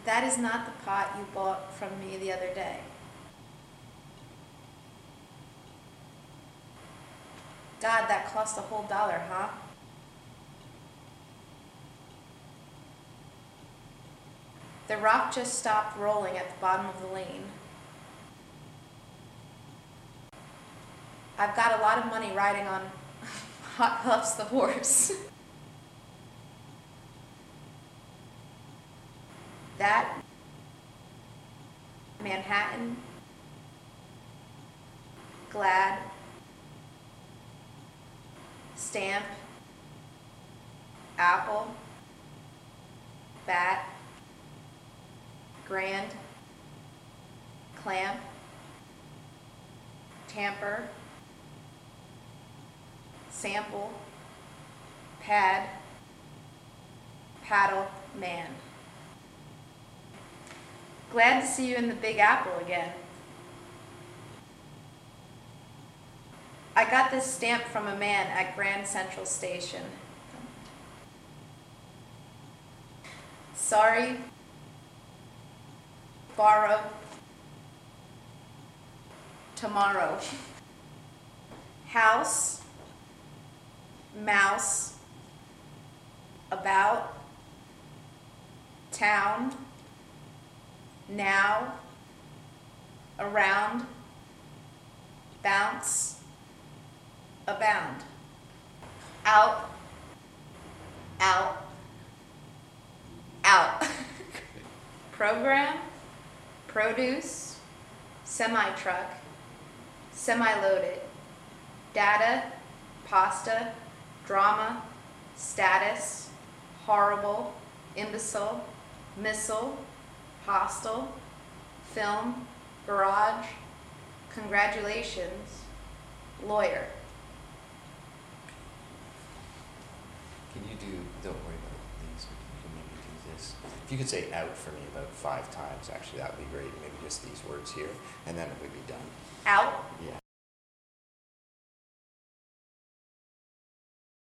That is not the pot you bought from me the other day. God, that cost a whole $1, huh? The rock just stopped rolling at the bottom of the lane. I've got a lot of money riding on Hot Huffs the horse. That, Manhattan, Glad, Stamp, Apple, Bat, Grand, Clamp, Tamper, Sample, Pad, Paddle, Man. Glad to see you in the Big Apple again. I got this stamp from a man at Grand Central Station. Sorry. Borrow. Tomorrow. House. Mouse. About. Town. Now. Around. Bounce. Abound. Out. Out. Out. Program. Produce. Semi-truck. Semi-loaded. Data. Pasta. Drama. Status. Horrible. Imbecile. Missile. Hostile. Film. Garage. Congratulations. Lawyer. Can you do, don't worry about these, you can maybe do this. If you could say out for me about 5 times, actually that would be great, maybe just these words here, and then it would be done. Out. Yeah.